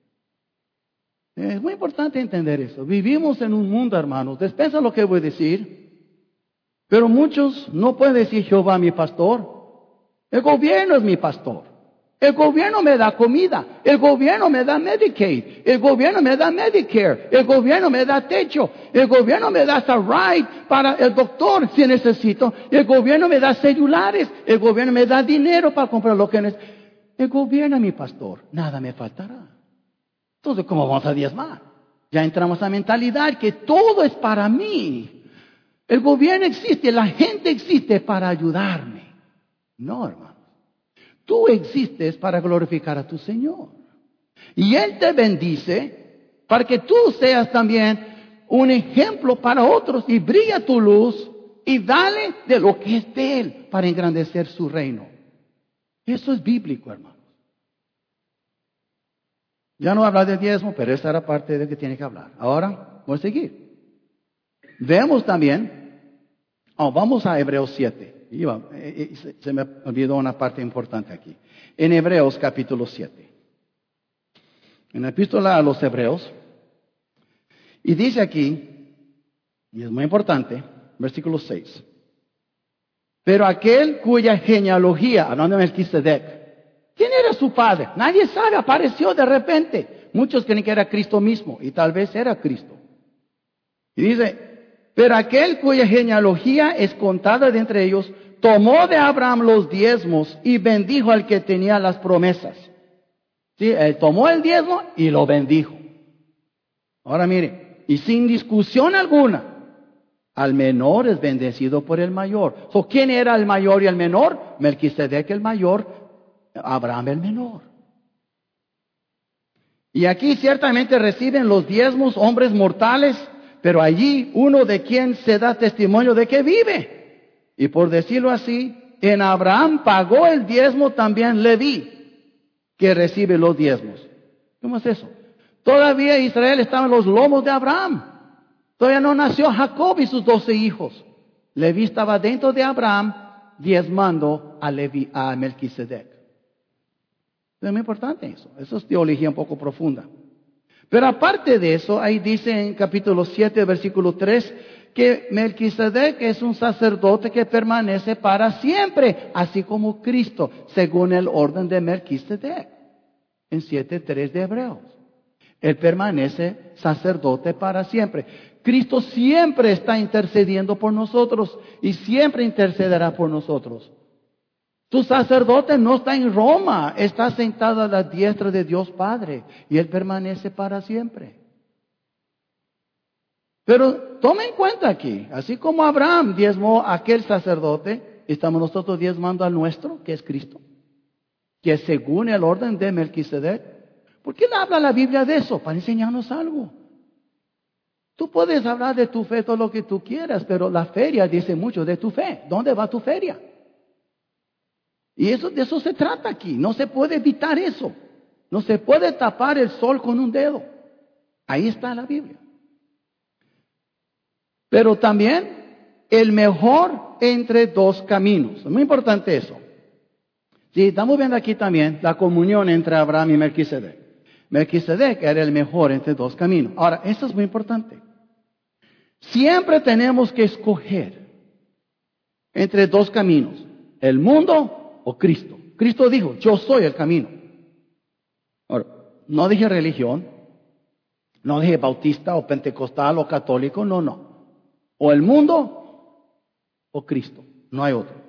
Es muy importante entender eso. Vivimos en un mundo, hermanos, despensa lo que voy a decir, pero muchos no pueden decir Jehová mi pastor. El gobierno es mi pastor. El gobierno me da comida, el gobierno me da Medicaid, el gobierno me da Medicare, el gobierno me da techo, el gobierno me da hasta ride para el doctor si necesito, el gobierno me da celulares, el gobierno me da dinero para comprar lo que necesito. El gobierno es mi pastor, nada me faltará. Entonces, ¿cómo vamos a diezmar? Ya entramos a mentalidad que todo es para mí. El gobierno existe, la gente existe para ayudarme. No, hermano. Tú existes para glorificar a tu Señor. Y Él te bendice para que tú seas también un ejemplo para otros y brilla tu luz y dale de lo que es de Él para engrandecer su reino. Eso es bíblico, hermanos. Ya no habla de diezmo, pero esa era parte de que tiene que hablar. Ahora, voy a seguir. Vemos también, vamos a Hebreos 7. Se me olvidó una parte importante aquí. En Hebreos capítulo 7. En la epístola a los Hebreos. Y dice aquí, y es muy importante, versículo 6. Pero aquel cuya genealogía, hablando de Melquisedec, ¿quién era su padre? Nadie sabe, apareció de repente. Muchos creen que era Cristo mismo, y tal vez era Cristo. Y dice, pero aquel cuya genealogía es contada de entre ellos, tomó de Abraham los diezmos y bendijo al que tenía las promesas. Sí, él tomó el diezmo y lo bendijo. Ahora mire, y sin discusión alguna, al menor es bendecido por el mayor. ¿Quién era el mayor y el menor? Melquisedec el mayor, Abraham el menor. Y aquí ciertamente reciben los diezmos hombres mortales, pero allí uno de quien se da testimonio de que vive. Y por decirlo así, en Abraham pagó el diezmo también Leví, que recibe los diezmos. ¿Cómo es eso? Todavía Israel estaba en los lomos de Abraham. Todavía no nació Jacob y sus 12 hijos. Leví estaba dentro de Abraham, diezmando a Melquisedec. Es muy importante eso. Eso es teología un poco profunda. Pero aparte de eso, ahí dice en capítulo 7, versículo 3, que Melquisedec es un sacerdote que permanece para siempre, así como Cristo, según el orden de Melquisedec, en 7:3 de Hebreos. Él permanece sacerdote para siempre. Cristo siempre está intercediendo por nosotros y siempre intercederá por nosotros. Tu sacerdote no está en Roma, está sentado a la diestra de Dios Padre y Él permanece para siempre. Pero tome en cuenta aquí, así como Abraham diezmó a aquel sacerdote, estamos nosotros diezmando al nuestro, que es Cristo, que es según el orden de Melquisedec. ¿Por qué no habla la Biblia de eso? Para enseñarnos algo. Tú puedes hablar de tu fe todo lo que tú quieras, pero la feria dice mucho de tu fe. ¿Dónde va tu feria? Y de eso se trata aquí. No se puede evitar eso. No se puede tapar el sol con un dedo. Ahí está la Biblia. Pero también el mejor entre dos caminos. Es muy importante eso. Sí, estamos viendo aquí también la comunión entre Abraham y Melquisedec. Melquisedec era el mejor entre dos caminos. Ahora, eso es muy importante. Siempre tenemos que escoger entre dos caminos. El mundo o Cristo. Cristo dijo, yo soy el camino. Ahora, no dije religión. No dije bautista o pentecostal o católico. No. O el mundo o Cristo. No hay otro.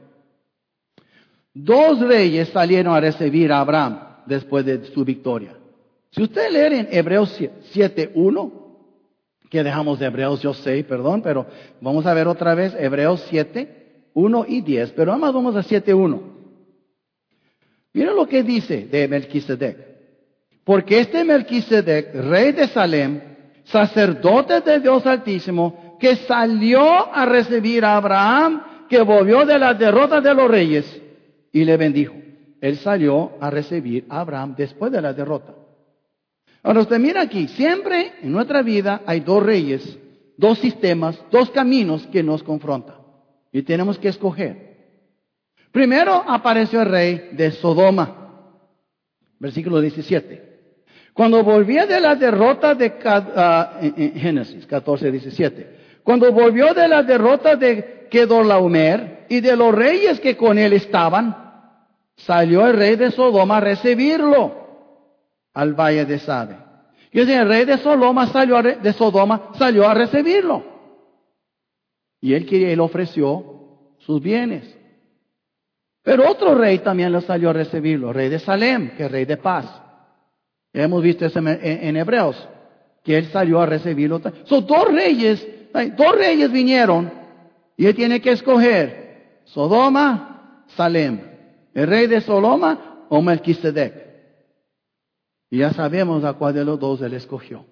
2 reyes salieron a recibir a Abraham después de su victoria. Si usted lee en Hebreos 7:1, que dejamos de Hebreos, yo sé, perdón, pero vamos a ver otra vez Hebreos 7:1 y 10, pero además vamos a 7:1. Miren lo que dice de Melquisedec. Porque este Melquisedec, rey de Salem, sacerdote de Dios Altísimo, que salió a recibir a Abraham, que volvió de la derrota de los reyes, y le bendijo. Él salió a recibir a Abraham después de la derrota. Ahora usted mira aquí, siempre en nuestra vida hay 2 reyes, 2 sistemas, 2 caminos que nos confrontan. Y tenemos que escoger. Primero apareció el rey de Sodoma. Versículo 17. Cuando volvía de la derrota de en Génesis 14:17. Cuando volvió de la derrota de Kedorlaomer y de los reyes que con él estaban, salió el rey de Sodoma a recibirlo al valle de Sabe. Y el rey de Sodoma salió a recibirlo. Y él ofreció sus bienes. Pero otro rey también lo salió a recibirlo, el rey de Salem, que es rey de paz. Ya hemos visto eso en Hebreos, que él salió a recibirlo. Son 2 reyes vinieron y él tiene que escoger Sodoma, Salem, el rey de Sodoma o Melquisedec. Y ya sabemos a cuál de los 2 él escogió.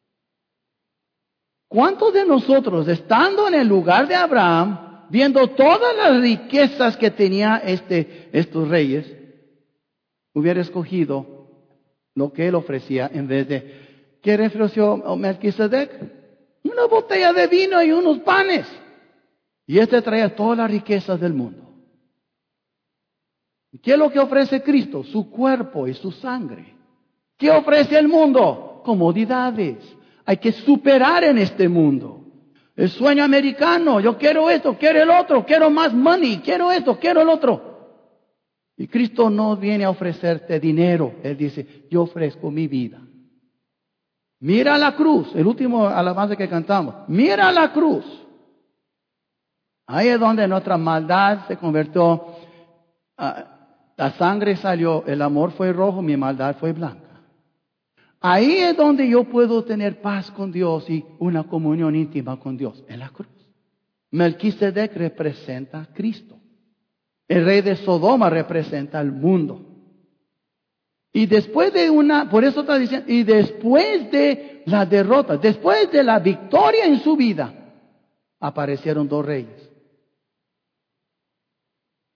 ¿Cuántos de nosotros, estando en el lugar de Abraham, viendo todas las riquezas que tenía estos reyes, hubiera escogido lo que él ofrecía en vez de, ¿qué ofreció Melquisedec? Una botella de vino y unos panes. Y traía todas las riquezas del mundo. ¿Qué es lo que ofrece Cristo? Su cuerpo y su sangre. ¿Qué ofrece el mundo? Comodidades. Hay que superar en este mundo. El sueño americano, yo quiero esto, quiero el otro, quiero más money, quiero esto, quiero el otro. Y Cristo no viene a ofrecerte dinero. Él dice, yo ofrezco mi vida. Mira la cruz, el último alabanza que cantamos. Mira la cruz. Ahí es donde nuestra maldad se convirtió. La sangre salió, el amor fue rojo, mi maldad fue blanca. Ahí es donde yo puedo tener paz con Dios y una comunión íntima con Dios, en la cruz. Melquisedec representa a Cristo. El rey de Sodoma representa al mundo. Y después de por eso está diciendo, y después de la derrota, después de la victoria en su vida, aparecieron 2 reyes.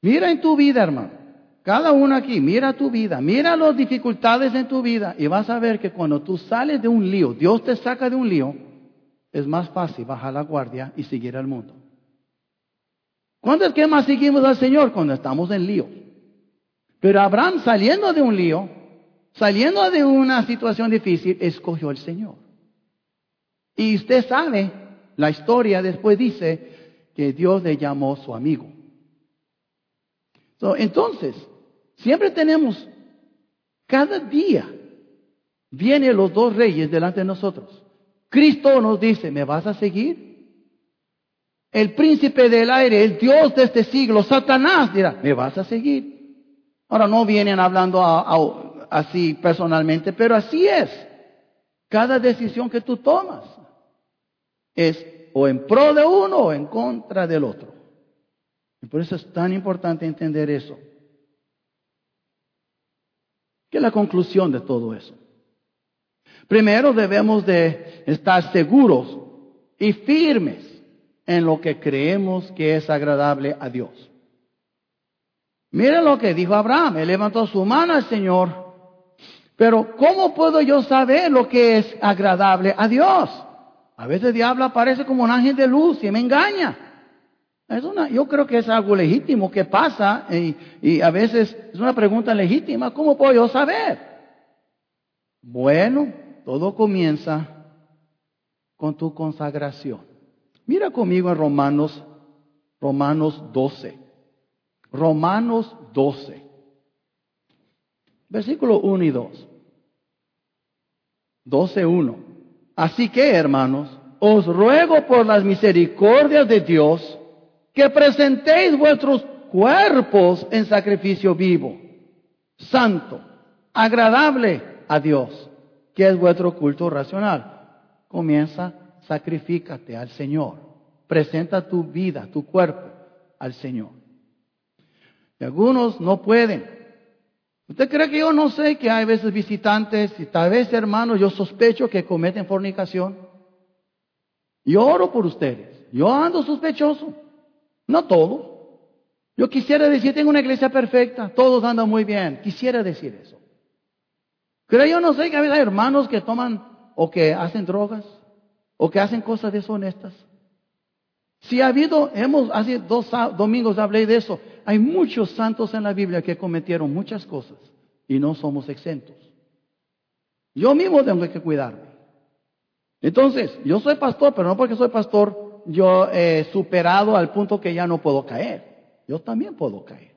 Mira en tu vida, hermano. Cada uno aquí, mira tu vida, mira las dificultades en tu vida y vas a ver que cuando tú sales de un lío, Dios te saca de un lío, es más fácil bajar la guardia y seguir al mundo. ¿Cuándo es que más seguimos al Señor? Cuando estamos en lío. Pero Abraham, saliendo de un lío, saliendo de una situación difícil, escogió al Señor. Y usted sabe, la historia después dice que Dios le llamó su amigo. Entonces, siempre tenemos, cada día, vienen los dos reyes delante de nosotros. Cristo nos dice, ¿me vas a seguir? El príncipe del aire, el Dios de este siglo, Satanás, dirá, ¿me vas a seguir? Ahora no vienen hablando así personalmente, pero así es. Cada decisión que tú tomas es o en pro de uno o en contra del otro. Y por eso es tan importante entender eso. ¿Qué es la conclusión de todo eso? Primero debemos de estar seguros y firmes en lo que creemos que es agradable a Dios. Miren lo que dijo Abraham. Él levantó su mano al Señor. Pero ¿cómo puedo yo saber lo que es agradable a Dios? A veces el diablo aparece como un ángel de luz y me engaña. Yo creo que es algo legítimo que pasa y a veces es una pregunta legítima. ¿Cómo puedo yo saber? Bueno, todo comienza con tu consagración. Mira conmigo en Romanos 12. Romanos 12. Versículo 1 y 2. 12:1. Así que, hermanos, os ruego por las misericordias de Dios que presentéis vuestros cuerpos en sacrificio vivo, santo, agradable a Dios, que es vuestro culto racional. Comienza, sacrifícate al Señor. Presenta tu vida, tu cuerpo al Señor. Y algunos no pueden. ¿Usted cree que yo no sé que hay veces visitantes y tal vez hermanos, yo sospecho que cometen fornicación? Yo oro por ustedes. Yo ando sospechoso. No todo. Yo quisiera decir, tengo una iglesia perfecta, todos andan muy bien. Quisiera decir eso. Pero yo no sé que a veces hay hermanos que toman o que hacen drogas o que hacen cosas deshonestas. Si ha habido, hace 2 domingos hablé de eso. Hay muchos santos en la Biblia que cometieron muchas cosas y no somos exentos. Yo mismo tengo que cuidarme. Entonces, yo soy pastor, pero no porque soy pastor yo he superado al punto que ya no puedo caer. Yo también puedo caer.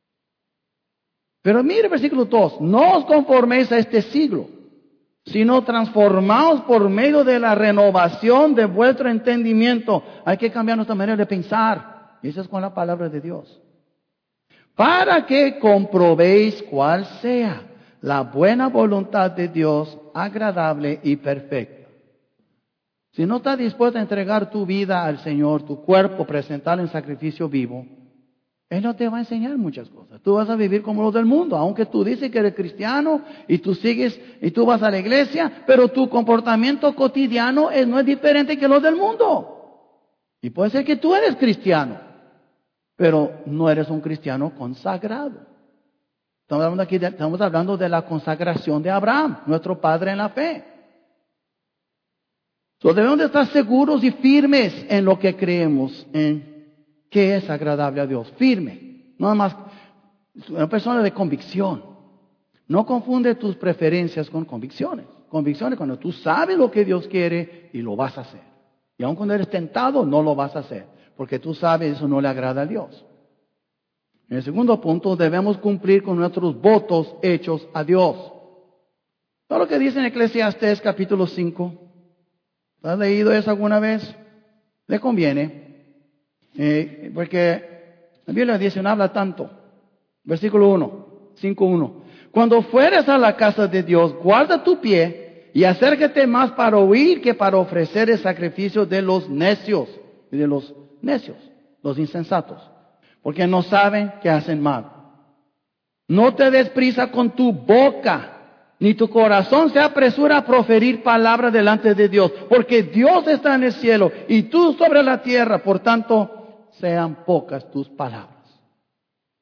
Pero mire versículo 2. No os conforméis a este siglo, sino transformaos por medio de la renovación de vuestro entendimiento. Hay que cambiar nuestra manera de pensar. Y eso es con la palabra de Dios. Para que comprobéis cuál sea la buena voluntad de Dios, agradable y perfecta. Si no estás dispuesto a entregar tu vida al Señor, tu cuerpo, presentarlo en sacrificio vivo, Él no te va a enseñar muchas cosas. Tú vas a vivir como los del mundo, aunque tú dices que eres cristiano y tú sigues y tú vas a la iglesia, pero tu comportamiento cotidiano no es diferente que los del mundo. Y puede ser que tú eres cristiano, pero no eres un cristiano consagrado. Estamos hablando de la consagración de Abraham, nuestro padre en la fe. Entonces debemos de estar seguros y firmes en lo que creemos, en que es agradable a Dios. Firme. Nada más, una persona de convicción. No confunde tus preferencias con convicciones. Convicciones cuando tú sabes lo que Dios quiere y lo vas a hacer. Y aun cuando eres tentado, no lo vas a hacer. Porque tú sabes eso no le agrada a Dios. En el segundo punto, debemos cumplir con nuestros votos hechos a Dios. Todo lo que dice en Eclesiastés capítulo 5. ¿Has leído eso alguna vez? Le conviene. Porque la Biblia dice, no habla tanto. Versículo 1, 5:1. Cuando fueres a la casa de Dios, guarda tu pie y acércate más para oír que para ofrecer el sacrificio de los necios. Y de los necios, los insensatos. Porque no saben que hacen mal. No te des prisa con tu boca, ni tu corazón se apresura a proferir palabras delante de Dios, porque Dios está en el cielo y tú sobre la tierra, por tanto, sean pocas tus palabras.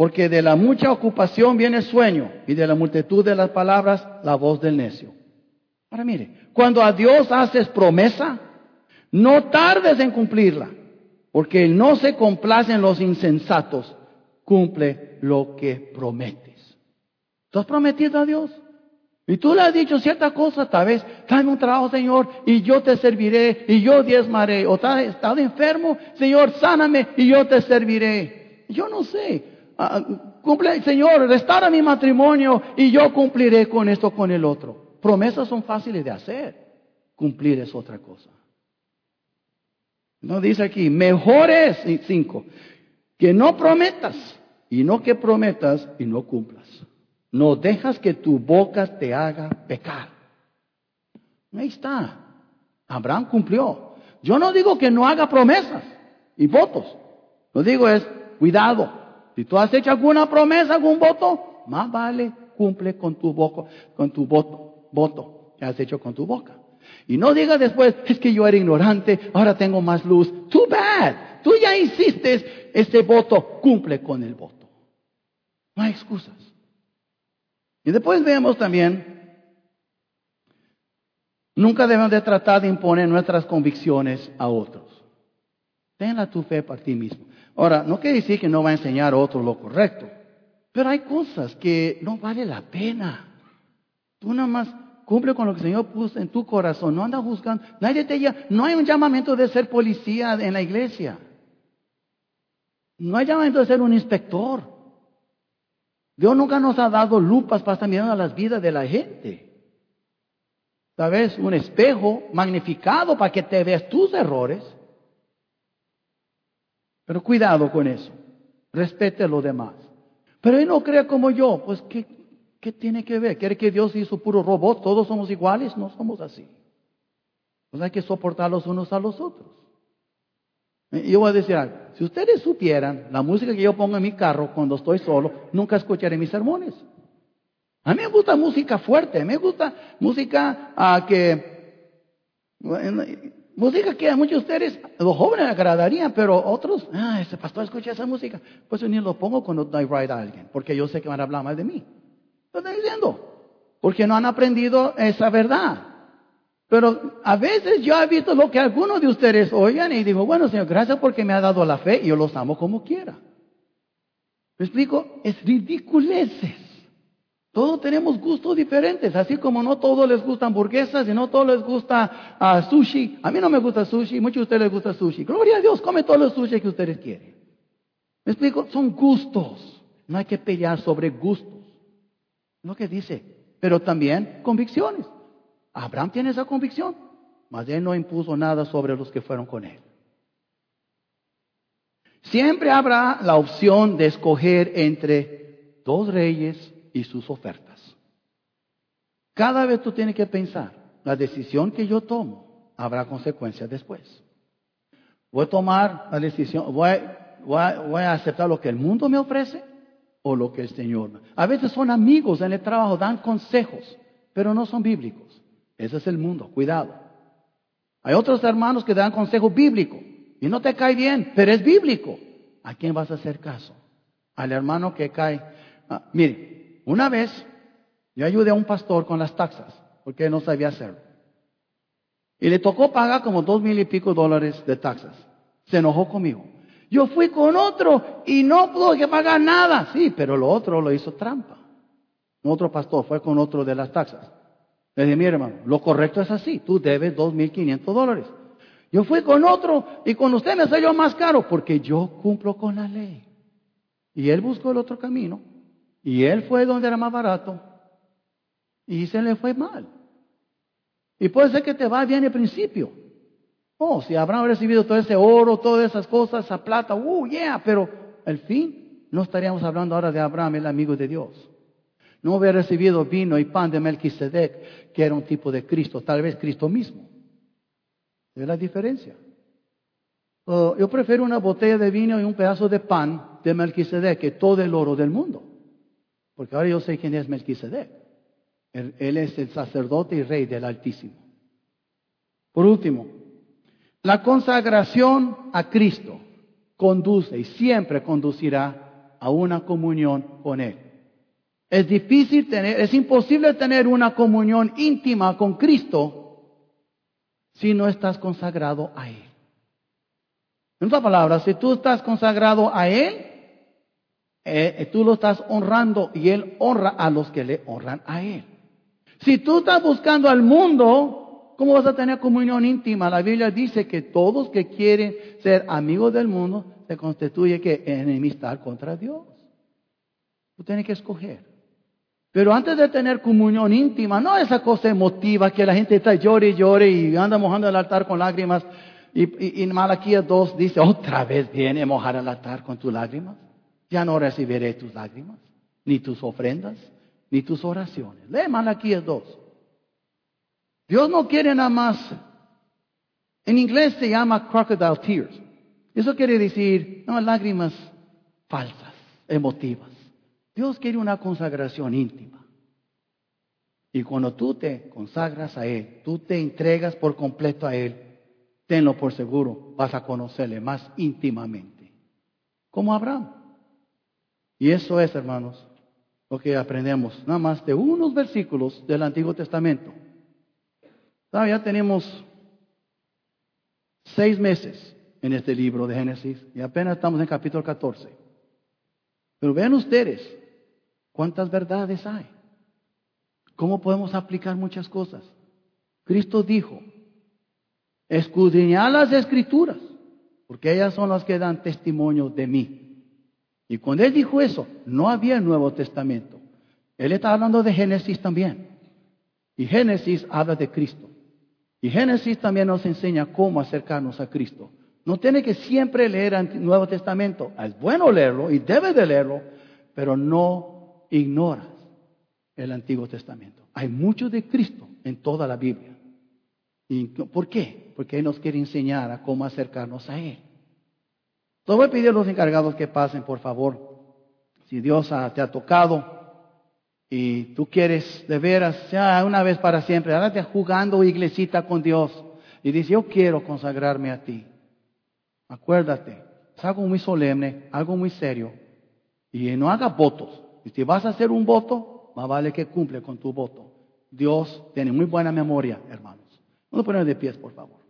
Porque de la mucha ocupación viene el sueño, y de la multitud de las palabras, la voz del necio. Ahora mire, cuando a Dios haces promesa, no tardes en cumplirla, porque Él no se complace en los insensatos, cumple lo que prometes. ¿Tú has prometido a Dios? Y tú le has dicho cierta cosa, tal vez, dame un trabajo, Señor, y yo te serviré, y yo diezmaré. O has estado enfermo, Señor, sáname, y yo te serviré. Yo no sé. Señor, restaura mi matrimonio, y yo cumpliré con esto, con el otro. Promesas son fáciles de hacer. Cumplir es otra cosa. No dice aquí, mejor es, 5, que no prometas, y no que prometas y no cumplas. No dejas que tu boca te haga pecar. Ahí está. Abraham cumplió. Yo no digo que no haga promesas y votos. Lo digo es, cuidado. Si tú has hecho alguna promesa, algún voto, más vale cumple con tu boca, con tu voto que has hecho con tu boca. Y no digas después, es que yo era ignorante, ahora tengo más luz. Too bad. Tú ya hiciste este voto, cumple con el voto. No hay excusas. Y después vemos también, nunca debemos de tratar de imponer nuestras convicciones a otros. Tenla tu fe para ti mismo. Ahora, no quiere decir que no va a enseñar a otros lo correcto, pero hay cosas que no vale la pena. Tú nada más cumple con lo que el Señor puso en tu corazón. No anda juzgando. No hay un llamamiento de ser policía en la iglesia. No hay llamamiento de ser un inspector. Dios nunca nos ha dado lupas para estar mirando a las vidas de la gente. Tal vez un espejo magnificado para que te veas tus errores. Pero cuidado con eso. Respete a los demás. Pero él no cree como yo. Pues, ¿qué tiene que ver? ¿Quiere que Dios hizo puro robot? ¿Todos somos iguales? No somos así. Pues hay que soportar los unos a los otros. Y yo voy a decir algo. Si ustedes supieran la música que yo pongo en mi carro cuando estoy solo, nunca escucharé mis sermones. A mí me gusta música fuerte, me gusta música música que a muchos de ustedes, los jóvenes agradarían, pero otros, ese pastor escucha esa música. Pues yo ni lo pongo cuando doy ride a alguien, porque yo sé que van a hablar mal de mí. Lo estoy diciendo, porque no han aprendido esa verdad. Pero a veces yo he visto lo que algunos de ustedes oigan y digo, bueno, Señor, gracias porque me ha dado la fe y yo los amo como quiera. ¿Me explico? Es ridiculeces. Todos tenemos gustos diferentes, así como no todos les gustan hamburguesas y no todos les gusta sushi. A mí no me gusta sushi, muchos de ustedes les gusta sushi. Gloria a Dios, come todos los sushi que ustedes quieren. ¿Me explico? Son gustos. No hay que pelear sobre gustos. Lo que dice, pero también convicciones. Abraham tiene esa convicción, mas él no impuso nada sobre los que fueron con él. Siempre habrá la opción de escoger entre dos reyes y sus ofertas. Cada vez tú tienes que pensar, la decisión que yo tomo, habrá consecuencias después. Voy a tomar la decisión, voy a aceptar lo que el mundo me ofrece o lo que el Señor. A veces son amigos en el trabajo, dan consejos, pero no son bíblicos. Ese es el mundo, cuidado. Hay otros hermanos que dan consejo bíblico y no te cae bien, pero es bíblico. ¿A quién vas a hacer caso? Al hermano que cae. Mire, una vez yo ayudé a un pastor con las taxas, porque él no sabía hacerlo. Y le tocó pagar como $2,000 y pico de taxas. Se enojó conmigo. Yo fui con otro y no pudo que pagar nada. Sí, pero lo otro lo hizo trampa. Otro pastor fue con otro de las taxas. Le dije, mire hermano, lo correcto es así, tú debes $2,500. Yo fui con otro y con usted me salió más caro porque yo cumplo con la ley. Y él buscó el otro camino y él fue donde era más barato y se le fue mal. Y puede ser que te va bien al principio. Si Abraham recibido todo ese oro, todas esas cosas, esa plata, pero al fin no estaríamos hablando ahora de Abraham, el amigo de Dios. No hubiera recibido vino y pan de Melquisedec, que era un tipo de Cristo, tal vez Cristo mismo. ¿Ve la diferencia? Yo prefiero una botella de vino y un pedazo de pan de Melquisedec que todo el oro del mundo. Porque ahora yo sé quién es Melquisedec. Él es el sacerdote y rey del Altísimo. Por último, la consagración a Cristo conduce y siempre conducirá a una comunión con Él. Es imposible tener una comunión íntima con Cristo si no estás consagrado a Él. En otras palabras, si tú estás consagrado a Él, tú lo estás honrando y Él honra a los que le honran a Él. Si tú estás buscando al mundo, ¿cómo vas a tener comunión íntima? La Biblia dice que todos que quieren ser amigos del mundo se constituye que enemistad contra Dios. Tú tienes que escoger. Pero antes de tener comunión íntima, no esa cosa emotiva que la gente está llore y llore y anda mojando el altar con lágrimas. Y Malaquías 2 dice, otra vez viene a mojar el altar con tus lágrimas. Ya no recibiré tus lágrimas, ni tus ofrendas, ni tus oraciones. Lee Malaquías 2. Dios no quiere nada más. En inglés se llama crocodile tears. Eso quiere decir, no, lágrimas falsas, emotivas. Dios quiere una consagración íntima. Y cuando tú te consagras a Él, tú te entregas por completo a Él, tenlo por seguro, vas a conocerle más íntimamente. Como Abraham. Y eso es, hermanos, lo que aprendemos nada más de unos versículos del Antiguo Testamento. Ya tenemos 6 meses en este libro de Génesis y apenas estamos en capítulo 14. Pero vean ustedes cuántas verdades hay. ¿Cómo podemos aplicar muchas cosas? Cristo dijo, escudriñad las Escrituras, porque ellas son las que dan testimonio de mí. Y cuando Él dijo eso, no había Nuevo Testamento. Él está hablando de Génesis también. Y Génesis habla de Cristo. Y Génesis también nos enseña cómo acercarnos a Cristo. No tiene que siempre leer el Nuevo Testamento. Es bueno leerlo y debe de leerlo, pero no ignoras el Antiguo Testamento. Hay mucho de Cristo en toda la Biblia. ¿Y por qué? Porque Él nos quiere enseñar a cómo acercarnos a Él. Entonces voy a pedir a los encargados que pasen, por favor. Si Dios te ha tocado y tú quieres de veras, ya una vez para siempre, hágate jugando iglesita con Dios y dice, yo quiero consagrarme a ti. Acuérdate, es algo muy solemne, algo muy serio. Y no hagas votos. Y si vas a hacer un voto, más vale que cumple con tu voto. Dios tiene muy buena memoria, hermanos. Vamos a poner de pies, por favor.